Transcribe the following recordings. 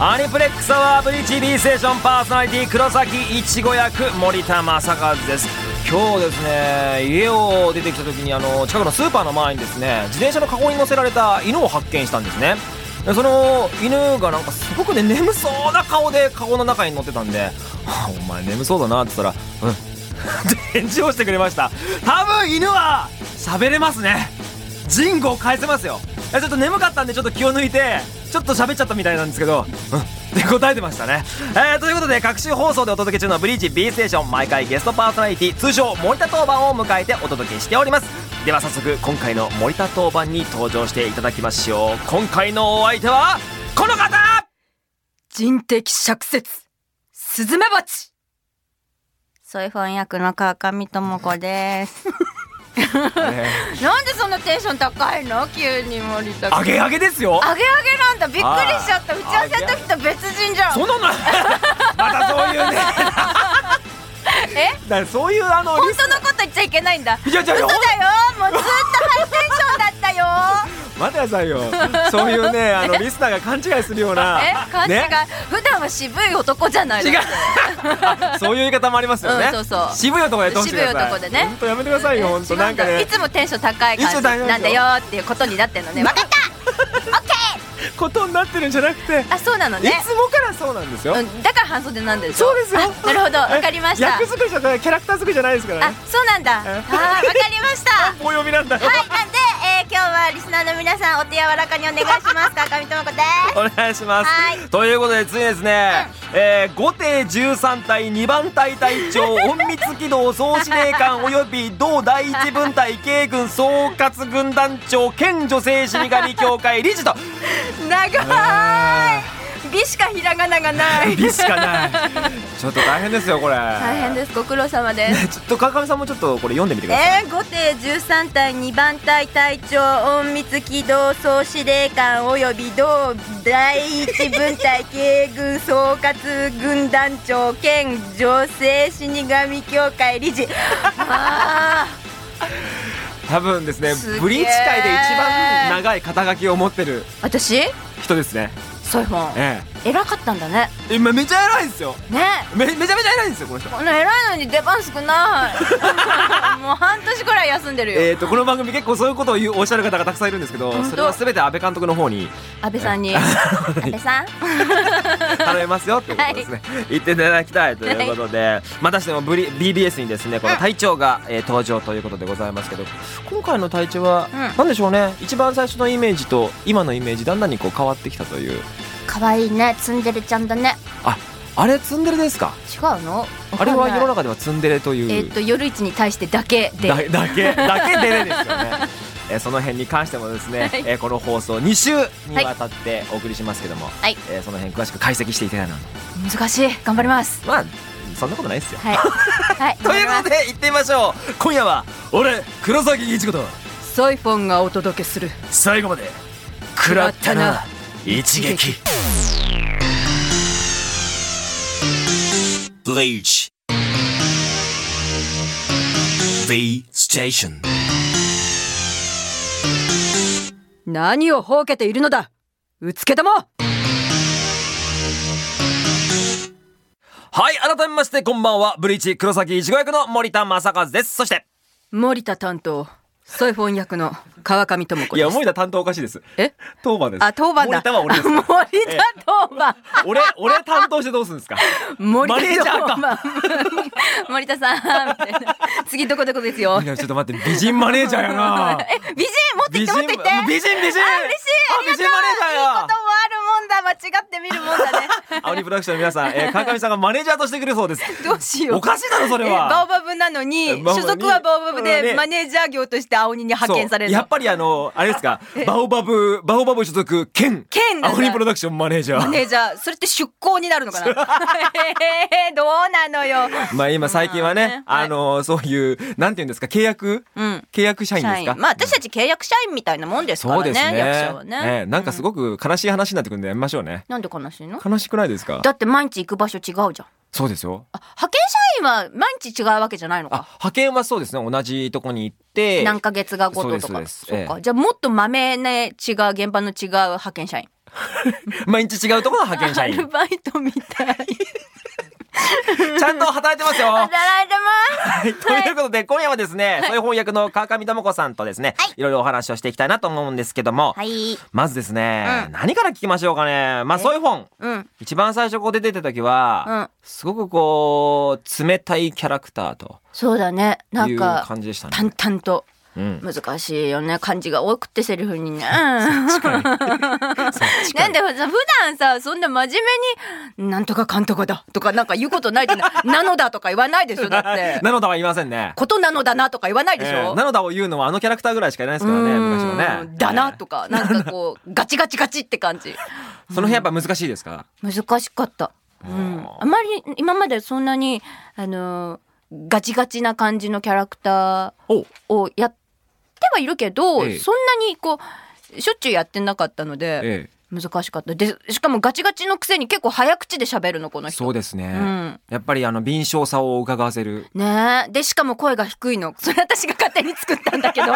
アニプレックスアワーブリーチ B ステーションパーソナリティ黒崎いちご役森田正和です。今日ですね、家を出てきた時に近くのスーパーの前にですね、自転車のカゴに乗せられた犬を発見したんですね。でその犬がなんかすごくね眠そうな顔でカゴの中に乗ってたんで、お前眠そうだなって言ったらって返事をしてくれました。多分犬は喋れますね。人語を返せますよ。ちょっと眠かったんでちょっと気を抜いてちょっと喋っちゃったみたいなんですけど、って答えてましたね。ということで各週放送でお届け中のブリーチ B ステーション、毎回ゲストパーソナリティ通称森田当番を迎えてお届けしております。では早速今回の森田当番に登場していただきましょう。今回のお相手はこの方、 人的釈説スズメバチソイフォン役の川上智子ですなんでそんなテンション高いの？急に森田君アゲアゲですよ。 アゲアゲなんだ、びっくりしちゃった。打ち合わせの時と別人じゃん。 そんなのまたそういうねだからそういう本当のこと言っちゃいけないんだ。 いや嘘だよ、もうずっとハイテンションだったよ待ってくださいよ。そういうねリスナーが勘違いするような勘違い、 ね、 普段は渋い男じゃないの。 違うそういう言い方もありますよね、 そうそう、 渋い男でやってほしい渋いください。 男でね、 本当やめてくださいよ。本当なんかね、 いつもテンション高い感じなんだよっていうことになってるのね。分かったオッケーことになってるんじゃなくて、 あ、そうなのね。 いつもからそうなんですよ、 だから半袖なんでしょ。 そうですよ。 なるほど、わかりました。 役作りじゃない、キャラクター作りじゃないですからね。 そうなんだ。わかりましたお読みなんだよ。 はい、なんで、今日はリスナーの皆さんお手柔らかにお願いします川上智子ですお願いします。 はいということで次ですね、5艇13隊2番隊隊長隠密機動総司令官および同第一分隊軽軍総括軍団長兼女性死神協会理事と長い美しかひらがながない美しかないちょっと大変ですよこれ。 大変です、ご苦労様です。 ちょっと川上さんもちょっとこれ読んでみてください。 5艇13隊2番隊隊長隠密機動総司令官および同第一分隊軽軍総括軍団長兼女性死神協会理事多分ですね、 すげーブリーチ界で一番長い肩書きを持ってる私人ですね。 ソイフォン、偉かったんだね。 めちゃ偉いですよ。 ね、 めちゃめちゃ偉いんですよこの人。 この偉いのに出番少ないもう半年くらい休んでるよ。 この番組結構そういうことをおっしゃる方がたくさんいるんですけど、それは全て安倍監督の方に安倍さんに安倍さん頼みますよっていうことですね、言っていただきたいということで、またしてもBBS にですねこの隊長が、登場ということでございますけど、今回の隊長は何でしょうね、一番最初のイメージと今のイメージだんだんにこう変わってきたという。 可愛いね、ツンデレちゃんだね。 あれツンデレですか？ 違うの？ あれは世の中ではツンデレという、 夜市に対してだけでだけデレですよねその辺に関してもですね、この放送2週にわたってお送りしますけども、その辺詳しく解析していきたいなと。 難しい、頑張ります。 まあそんなことないですよ、 はいということで行ってみましょう。今夜は俺黒崎一子とソイフォンがお届けする最後まで食らったな一撃。Bleach V Station。 何をほうけているのだうつけども。 はい、改めましてこんばんは、ブリーチ黒崎一護役の森田正和です。そして森田担当ソイフォン役の川上智子です。 いや森田担当おかしいです。当番です。 当番だ。 森田は俺です。 森田当番俺担当してどうするんですか？ 森田マネージャーか森田さんみたいな、次どこどこですよ。 いやちょっと待って、美人マネージャーやな美人持ってきて持ってきて。 美人嬉しい、 美人マネージャーや。 いいこともあるもんだ、間違ってみるもんだねアオリプロダクションの皆さん、川上さんがマネージャーとしてくるそうです。 どうしよう、 おかしいだろそれは。 バオバブなのに所属はバオバブでマネージャー業として青鬼に派遣されるの。 やっぱりあれですか、バオバブ所属兼アオリプロダクションマネージャー。 マネージャー、それって出向になるのかなどうなのよ。 まあ今最近はね、そういうなんていうんですか、契約社員ですか。 まあ私たち契約社員みたいなもんですからね。 そうですね、 役者はね、 なんかすごく悲しい話になってくるんでやめましょうね。 なんで悲しいの？ 悲しくないですか？ だって毎日行く場所違うじゃん。 そうですよ。 派遣社員は毎日違うわけじゃないのか。 派遣はそうですね、同じとこに行って何ヶ月がごととか。そうか、じゃあもっとまめね、違う現場の違う派遣社員。 毎日違うところの派遣社員。 アルバイトみたい。 ちゃんと働いてますよ。 働いてます。 ということで、今夜はですね、そういう翻訳の川上智子さんとですね、いろいろお話をしていきたいなと思うんですけども、まずですね、何から聞きましょうかね。そういう本、一番最初こう出てた時は、すごくこう冷たいキャラクターとそうだね、なんか感じでしたね。 淡々と。難しいよね、漢字が多くてセリフにね。なんでさ、普段さ、そんな真面目になんとかかんとかだとかなんか言うことないでなのだとか言わないでしょ。だってなのだは言いませんね。 ことなのだなとか言わないでしょ。 なのだを言うのはあのキャラクターぐらいしかいないですからね、昔のね。 だなとかなんかこうガチガチガチって感じ。 その辺やっぱ難しいですか。 難しかった。あまり今までそんなにガチガチな感じのキャラクターをやってはいるけど、そんなにこうしょっちゅうやってなかったので、難しかった。でしかもガチガチのくせに結構早口で喋るのこの人。 そうですね、やっぱり敏捷さを伺わせるね。でしかも声が低いの。それ私が勝手に作ったんだけど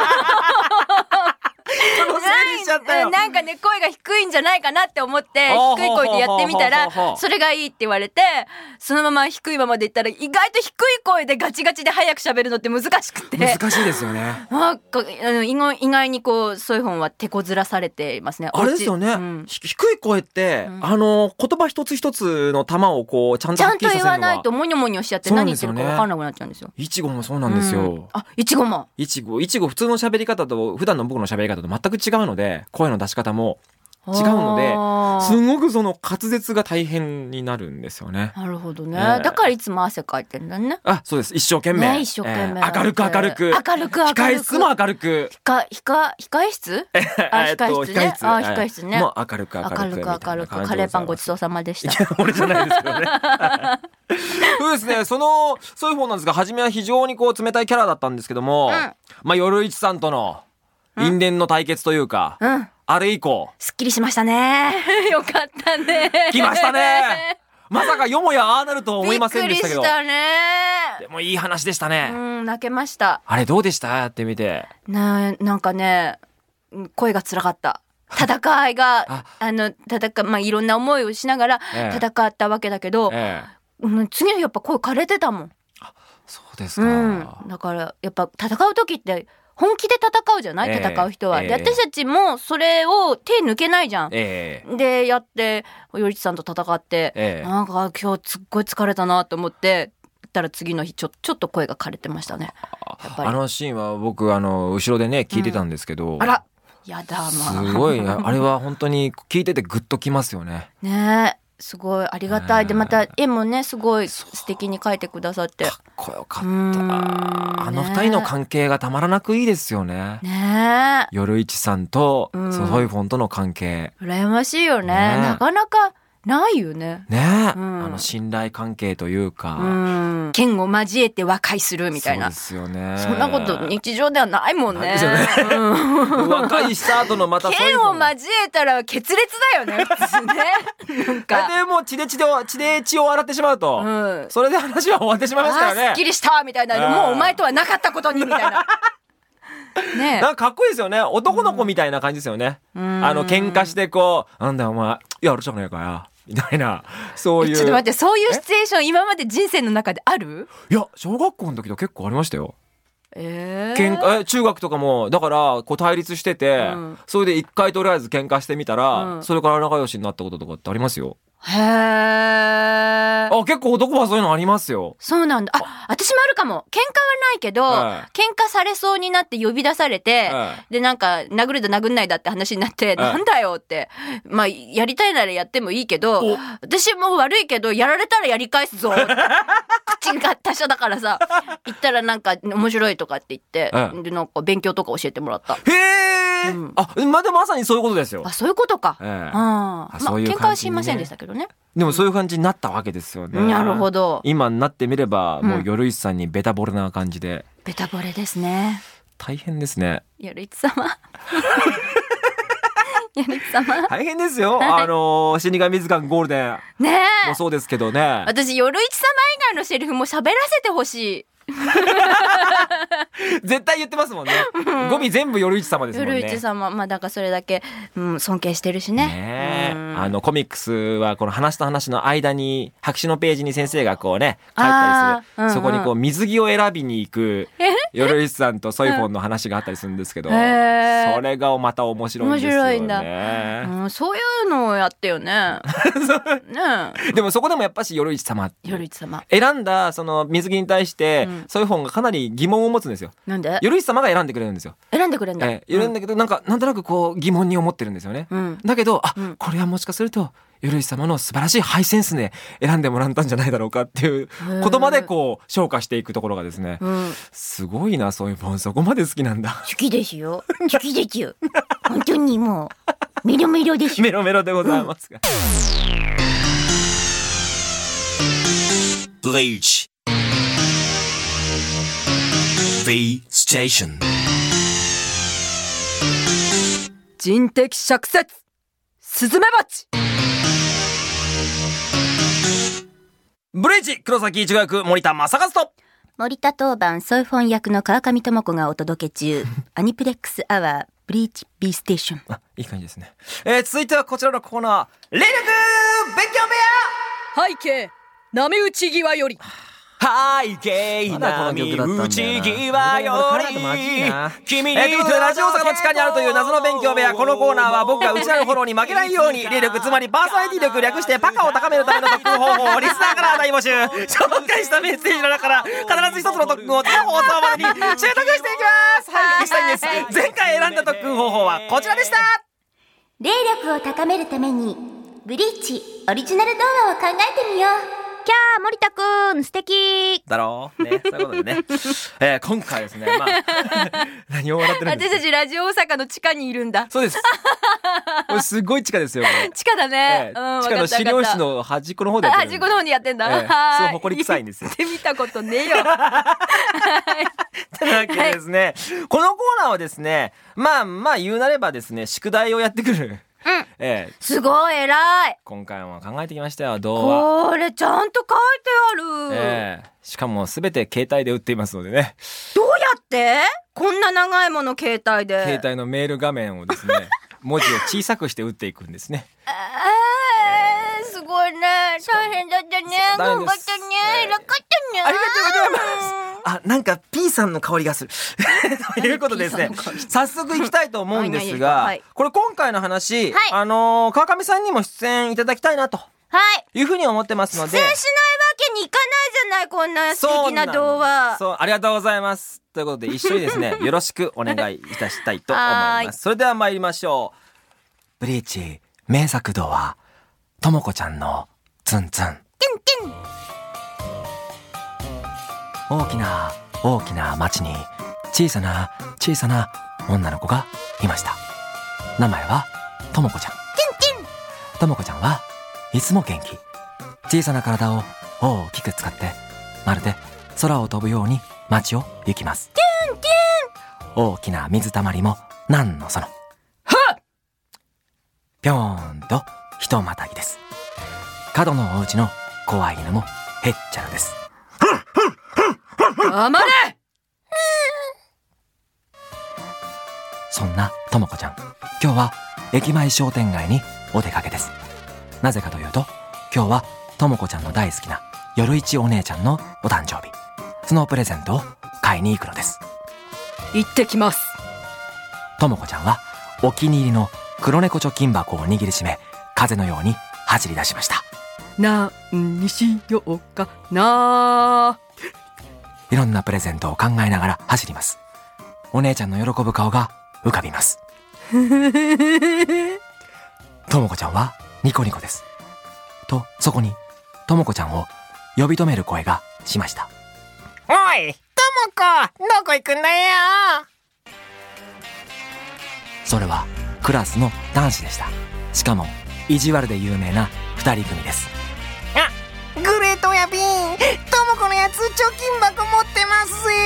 なんかね、声が低いんじゃないかなって思って低い声でやってみたらそれがいいって言われて、そのまま低いままでいったら意外と低い声でガチガチで早く喋るのって難しくて。 難しいですよね。 意外にこうそういう本は手こずらされていますね。 あれですよね、低い声って、言葉一つ一つの玉をこうちゃんとはっきりさせるのは言わないとモニョモニョしちゃって何言ってるか分かんなくなっちゃうんですよ。 いちごもそうなんですよ。 いちごもいちご普通の喋り方と普段の僕の喋り方と全く違うので、声の出し方も違うのですごくその滑舌が大変になるんですよね。 なるほどね、だからいつも汗かいてんだね。 そうです。一生懸命、 一生懸命、 明るく控え室も明るく控え室控え室ね。 もう明るくカレーパンごちそうさまでした。 俺じゃないですけどねそうですね、そういう方なんですが、初めは非常にこう冷たいキャラだったんですけども、夜市さんとの因縁の対決というか、あれ以降すっきりしましたね。よかったね。 来ましたね。まさかよもやああなると思いませんでしたけど。 びっくりしたね。 でもいい話でしたね。 泣けました。 あれどうでした？やってみて。 なんかね、声が辛かった。戦いがいろんな思いをしながら戦ったわけだけど、次の日やっぱ声枯れてたもん。 そうですか。 だからやっぱ戦う時って本気で戦うじゃない、戦う人は。で私たちもそれを手抜けないじゃん。でやってよりちさんと戦って、なんか今日すっごい疲れたなと思ってたら次の日ちょっと声が枯れてましたね。やっぱりあのシーンは僕後ろでね聞いてたんですけど、 あらやだすごいあれは本当に聞いててグッときますよね。 ね、すごいありがたい。でまた絵もねすごい素敵に描いてくださって、 かっこよかった。あの二人の関係がたまらなくいいですよね。夜市さんとソホイフォンとの関係羨ましいよね。なかなかないよね。 信頼関係というか、 剣を交えて和解するみたいな。 そうですよね。 そんなこと日常ではないもんね。 和解した後のまた剣を交えたら決裂だよね普通ね。なんかでもう血で血を洗ってしまうと、それで話は終わってしまいますからね。 すっきりしたみたいな、もうお前とはなかったことにみたいな。 なんかかっこいいですよね。男の子みたいな感じですよね。喧嘩してこう、なんだよお前やるじゃねえかよみたいな、そういう。 ちょっと待って、そういうシチュエーション今まで人生の中である？ いや小学校の時と結構ありましたよ。中学とかもだからこう対立してて、それで一回とりあえず喧嘩してみたら、それから仲良しになったこととかってありますよ。へー。結構男はそういうのありますよ。 そうなんだ。私もあるかも。喧嘩はないけど、喧嘩されそうになって呼び出されて、でなんか殴るだ殴んないだって話になって、なんだよって、まあやりたいならやってもいいけど、私も悪いけどやられたらやり返すぞ。口が達者だからさ、言ったらなんか面白いとかって言って、でなんか勉強とか教えてもらった。 へー。でまさにそういうことですよ。 そういうことか。喧嘩はしませんでしたけどね。 でもそういう感じになったわけですよね。 なるほど。 今になってみればもう夜市さんにベタボレな感じで。 ベタボレですね。 大変ですね。 夜市様鎧様大変ですよ。死神図鑑ゴールデンねもそうですけどね。 私鎧様以外のセリフも喋らせてほしい。 絶対言ってますもんね。語尾全部鎧様ですもんね。 鎧様、まあだからそれだけ、尊敬してるしね。 コミックスはこの話と話の間に白紙のページに先生がこうね書いたりする、そこにこう水着を選びに行く鎧さんとソイフォンの話があったりするんですけど、それがまた面白いんですよね。面白いんだ。 そういうのをやってよね。ね。 でもそこでもやっぱし鎧様選んだその水着に対して、ソイフォンがかなり疑問を持つんですよ。 なんで？ 鎧様が選んでくれるんですよ。 選んでくれるんだ。 選んだけどなんとなくこう疑問に思ってるんですよね。だけどこれはもしかすると鎧様の素晴らしいハイセンスで選んでもらったんじゃないだろうかっていう言葉でこう昇華していくところがですね、すごいな。そういう本そこまで好きなんだ。 好きですよ。好きですよ。本当にもうメロメロです。 メロメロでございますが。 Bleach V Station 人的灼殺スズメバチ。 ブリーチ黒崎一護役森田正和と森田当番ソイフォン役の川上智子がお届け中アニプレックスアワーブリーチ B ステーション。 いい感じですね。続いてはこちらのコーナー、霊力勉強部屋。 背景波打ち際より。 背景波打ち際より君にということでラジオ大阪の地下にあるという謎の勉強部屋。このコーナーは僕が内なるフォローに負けないように霊力、つまりパーソナリティ力、略してパカを高めるための特訓方法をリスナーから大募集。紹介したメッセージの中から必ず一つの特訓を次の放送までに習得していきます。はい、したいんです。前回選んだ特訓方法はこちらでした。 霊力を高めるためにブリーチオリジナル動画を考えてみよう。キャー森田くん素敵だろうね。そういうことでね、今回ですね、何を笑ってるんですか。 私たちラジオ大阪の地下にいるんだ。 そうです。これすごい地下ですよ。 地下だね。 地下の資料室の端っこの方でやってる。 端っこの方にやってんだ。 そう埃臭いんですよ。 って見たことねえよ。 というわけでですね、このコーナーはですね、言うなればですね、宿題をやってくる。 すごい偉い。 今回も考えてきましたよ。童話これちゃんと書いてある。 しかもすべて携帯で売っていますのでね。 どうやってこんな長いもの携帯で。 携帯のメール画面をですね文字を小さくして打っていくんですね。 すごいね。大変だったね。頑張ったね。偉かったね。 ありがとうございます。なんか P さんの香りがするということでですね、早速いきたいと思うんですが、これ今回の話、川上さんにも出演いただきたいなというふうに思ってますので、 出演しないわけにいかないじゃない、こんな素敵な童話。 そう、ありがとうございます。ということで一緒にですねよろしくお願いいたしたいと思います。それでは参りましょう。ブリーチ名作童話、ともこちゃんのツンツン。大きな大きな町に小さな小さな女の子がいました。名前はともこちゃん。ともこちゃんはいつも元気。小さな体を大きく使ってまるで空を飛ぶように街を行きます。大きな水たまりもなんのそのぴょーんとひとまたぎです。角のお家の怖い犬もへっちゃらです。 黙れ。 そんなともこちゃん、今日は駅前商店街にお出かけです。なぜかというと、今日はともこちゃんの大好きな夜市お姉ちゃんのお誕生日。そのプレゼントを買いに行くのです。 行ってきます。 ともこちゃんはお気に入りの黒猫貯金箱を握りしめ、風のように走り出しました。 なんにしようかな。 いろんなプレゼントを考えながら走ります。お姉ちゃんの喜ぶ顔が浮かびます。ともこちゃんはニコニコです。と、そこにともこちゃんを呼び止める声がしました。 おい、ともこ、どこ行くんだよ。 それはクラスの男子でした。しかも意地悪で有名な2人組です。 グレートやビーン、ともこのやつ貯金箱持ってますぜ。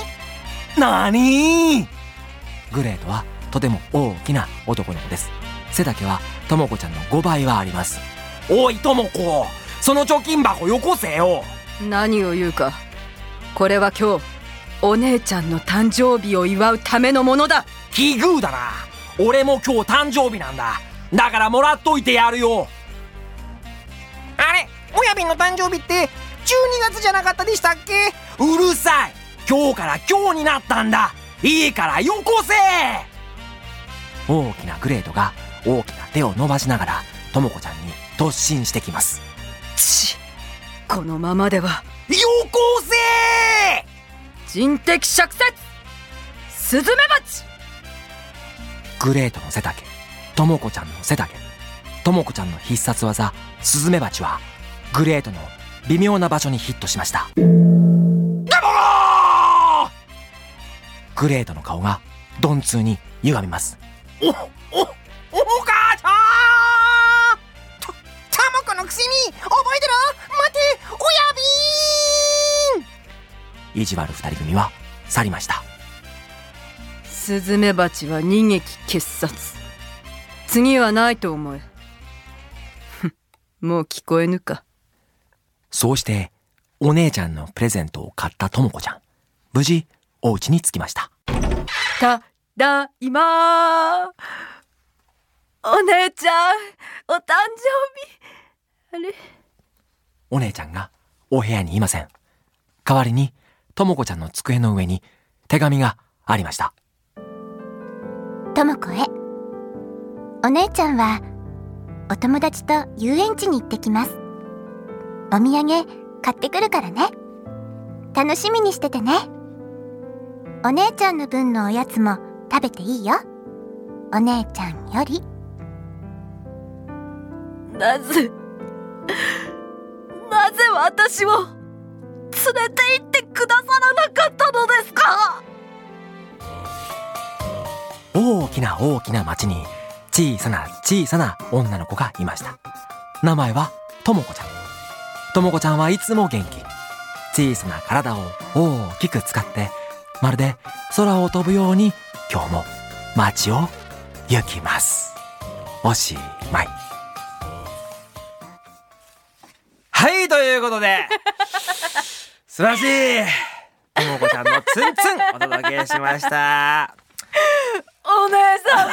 なにー。グレートはとても大きな男の子です。 背丈はともこちゃんの5倍はあります。おいともこ、その貯金箱よこせよ。 何を言うか、これは今日お姉ちゃんの誕生日を祝うためのものだ。 奇遇だな。俺も今日誕生日なんだ。だからもらっといてやるよ。 あれ、親瓶の誕生日って12月じゃなかったでしたっけ？ うるさい。今日から今日になったんだ。いいからよこせ。大きなグレートが大きな手を伸ばしながらともこちゃんに突進してきます。 このままではよこせ。 人的灼殺スズメバチ。 グレートの背丈、ともこちゃんの背丈、ともこちゃんの必殺技スズメバチはグレートの微妙な場所にヒットしました。でもグレートの顔が鈍痛に歪みます。 お母ちゃん、ともこのくせに覚えてろ。待て、親瓶。 意地悪二人組は去りました。 スズメバチは二撃傑殺。次はないと思え。もう聞こえぬか。 そうしてお姉ちゃんのプレゼントを買ったともこちゃん、無事お家に着きました。 ただいま。お姉ちゃん、お誕生日。あれ、 お姉ちゃんがお部屋にいません。代わりにともこちゃんの机の上に手紙がありました。 ともこへ、お姉ちゃんはお友達と遊園地に行ってきます。お土産買ってくるからね。楽しみにしててね。お姉ちゃんの分のおやつも食べていいよ。お姉ちゃんより。 なぜ私を連れて行ってくださらなかったのですか。 大きな大きな町に小さな小さな女の子がいました。名前はともこちゃん。ともこちゃんはいつも元気。小さな体を大きく使ってまるで空を飛ぶように今日も街を行きます。おしまい。はい、ということで素晴らしいともこちゃんのツンツンお届けしました。 お姉様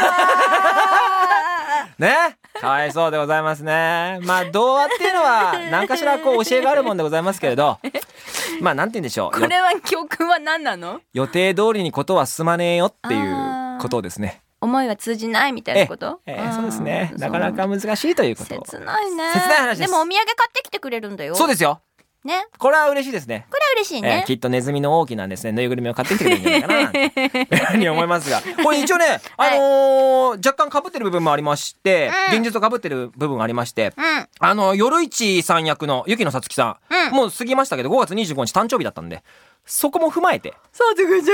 ね、かわいそうでございますね。まあ童話っていうのは何かしらこう教えがあるもんでございますけれど、まあなんて言うんでしょう、 これは教訓は何なの？ 予定通りにことは進まねえよっていうことですね。 思いが通じないみたいなこと？ そうですね。なかなか難しいということ。 切ないね。 切ない話です。 でもお土産買ってきてくれるんだよ。 そうですよ。 ね。 これは嬉しいですね。 これは嬉しいね。 きっとネズミの大きなですね、ぬいぐるみを買ってきてくれるんじゃないかなというふうに思いますが、これ一応ね、若干被ってる部分もありまして、現実と被ってる部分がありまして、夜市さん役の雪野さつきさん、もう過ぎましたけど5月25日誕生日だったんで、そこも踏まえて。 さつくち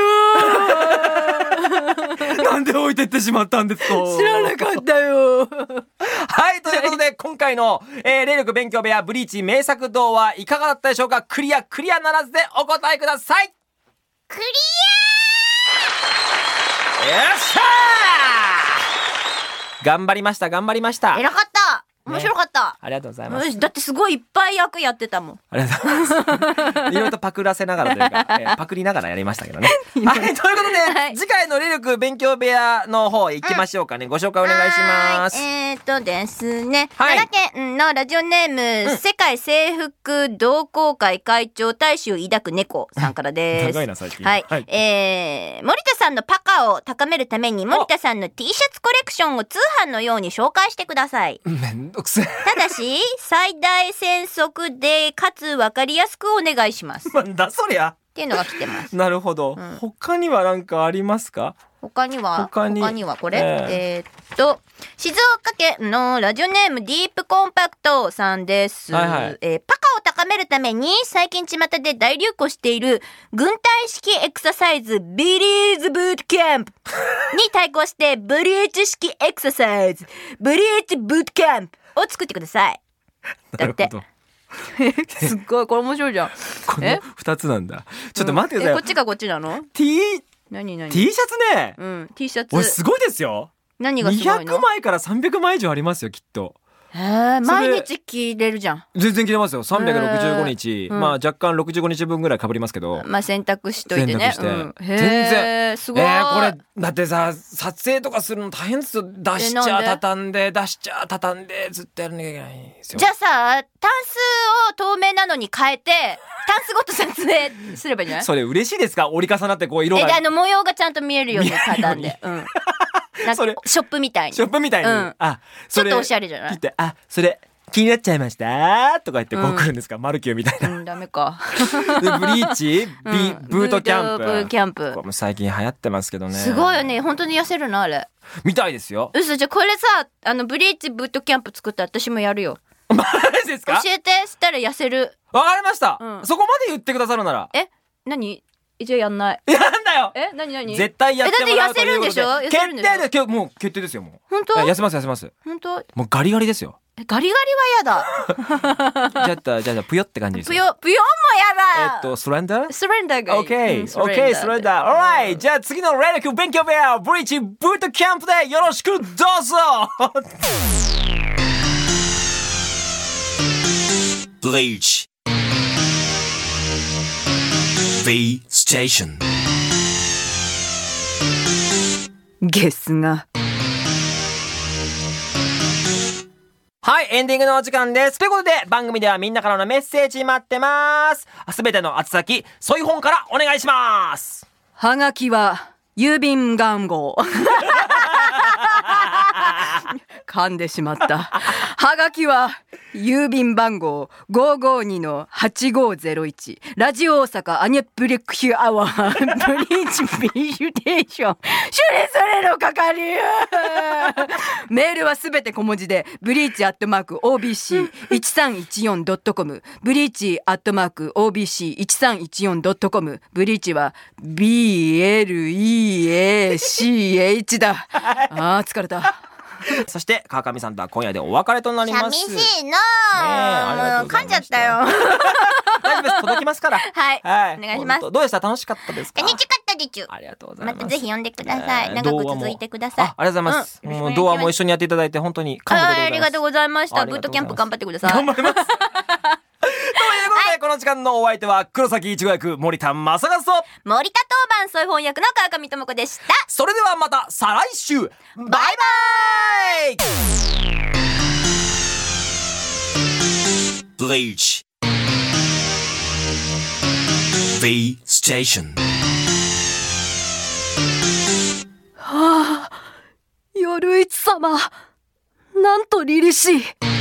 ゃんなんで置いてってしまったんですか？ 知らなかったよ。 はい、ということで今回の、霊力勉強部屋ブリーチ名作童話いかがだったでしょうか？クリアならずでお答えください。 クリア！よっしゃー！頑張りました。 偉かった。面白かった、 ありがとうございます。 だってすごいいっぱい役やってたもん。 ありがとうございます。いろいろとパクらせながらというか、パクりながらやりましたけどね。はい、ということで、次回の霊力勉強部屋の方行きましょうかね。ご紹介お願いします。 ですね、奈良県のラジオネーム、世界征服同好会会長大志を抱く猫さんからです。 長いな最近。 はい。森田さんのパカを高めるために森田さんの T シャツコレクションを通販のように紹介してください。 めんどくせえ。 ただし最大戦速でかつ分かりやすくお願いします。 なんだそりゃっていうのが来てます。 なるほど、他には何かありますか？ 他にはこれ、静岡県のラジオネームディープコンパクトさんです。パカを高めるために最近巷で大流行している軍隊式エクササイズビリーズブートキャンプに対抗してブリーチ式エクササイズブリーチブートキャンプを作ってください。だってすっごいこれ面白いじゃん。 この2つなんだ。ちょっと待ってください。 こっちがこっちなの？ T 何 T シャツね。 T シャツ。 おいすごいですよ。 何がすごいの？ 200枚から300枚以上ありますよきっと。 毎日着れるじゃん。 全然着れますよ。365日、まあ若干65日分ぐらい被りますけど、 まあ洗濯しといてね。 全然すごい。 これだってさ、撮影とかするの大変ですよ。出しちゃ畳んで出しちゃ畳んでずっとやらなきゃいけないんですよ。 じゃあさ、タンスを透明なのに変えてタンスごと撮影すればいいんじゃない？ それ嬉しいですか？折り重なってこう色がで模様がちゃんと見えるように畳んで、なんかショップみたいに。 ショップみたいに。 ちょっとおしゃれじゃない？ それ気になっちゃいましたとか言ってこう来るんですか？マルキューみたいな。 ダメか。 でブリーチ、ブートキャンプ。 ブートキャンプ。 これも最近流行ってますけどね。 すごいよね。本当に痩せるのあれ。 みたいですよ。 嘘。じゃあこれさ、ブリーチブートキャンプ作ったら私もやるよ。 マジですか？ 教えて。したら痩せる。 わかりました。そこまで言ってくださるなら。 何？じゃあやんない。 やんだよ。 何？ 絶対やってもらうということで。 だって痩せるんでしょ？ 決定でもう決定ですよもう。 本当？ 痩せます。 本当？ もうガリガリですよ。 ガリガリはやだ。 じゃあぷよって感じですよ。 ぷよもやだ。 スレンダー？ スレンダーがいい。 OK、スレンダー。Alright、じゃあ次の霊力勉強部屋、ブリーチブートキャンプでよろしくどうぞ。 Bleach V Station ゲスが。 はい、エンディングのお時間です。ということで、番組ではみんなからのメッセージ待ってます。すべての宛先、ソイホンからお願いします。 はがきは、郵便番号。噛んでしまった。はがきは、郵便番号 552-8501 ラジオ大阪アニェプレクシュアワーブリーチビジュテーションそれの係メールはすべて小文字でブリーチ@OBC1314.com ブリーチ@OBC1314.com ブリーチは BLEACH だ。疲れた。 そして川上さんとは今夜でお別れとなります。 寂しいのー、噛んじゃったよ。 大丈夫です、届きますから。 はい、お願いします。 どうでした？楽しかったですか？ 楽しかったでちゅ。 ありがとうございます。 またぜひ呼んでください。長く続いてください。 ありがとうございます。もう童話も一緒にやっていただいて本当に感動でございます。 ありがとうございました。ブートキャンプ頑張ってください。 頑張ります。ということで、この時間のお相手は黒崎一護役森田正和と森田当番ソイ本役の川上智子でした。 それではまた再来週。バイバイ。 Bleach V Station はあ、夜市様、なんと凛々しい。